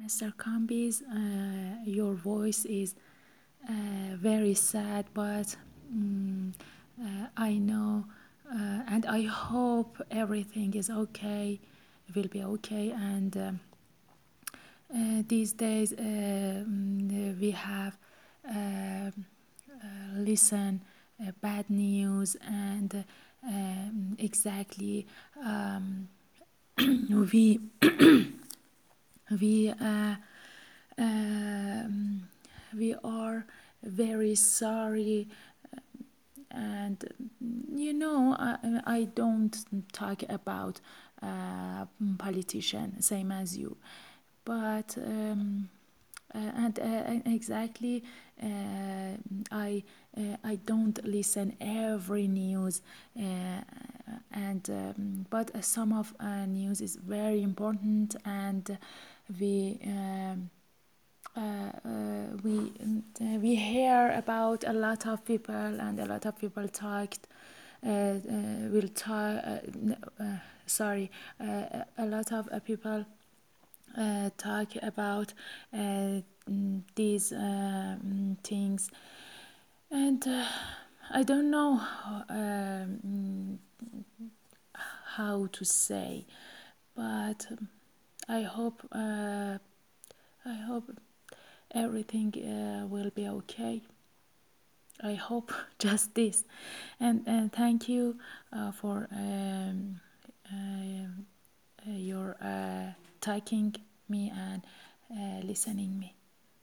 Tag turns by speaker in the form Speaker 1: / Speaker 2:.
Speaker 1: Mr. Kambis, your voice is very sad, but mm, I know and I hope everything is okay, will be okay. And these days we have listen bad news and exactly we we um, we are very sorry. And I don't talk about politician same as you, but and exactly I I don't listen every news, and but some of news is very important, and we we hear about a lot of people, and a lot of people talked will talk sorry a lot of people talk about these things, and I don't know how to say, but I hope everything will be okay. I hope just this, and thank you for your taking me and listening me.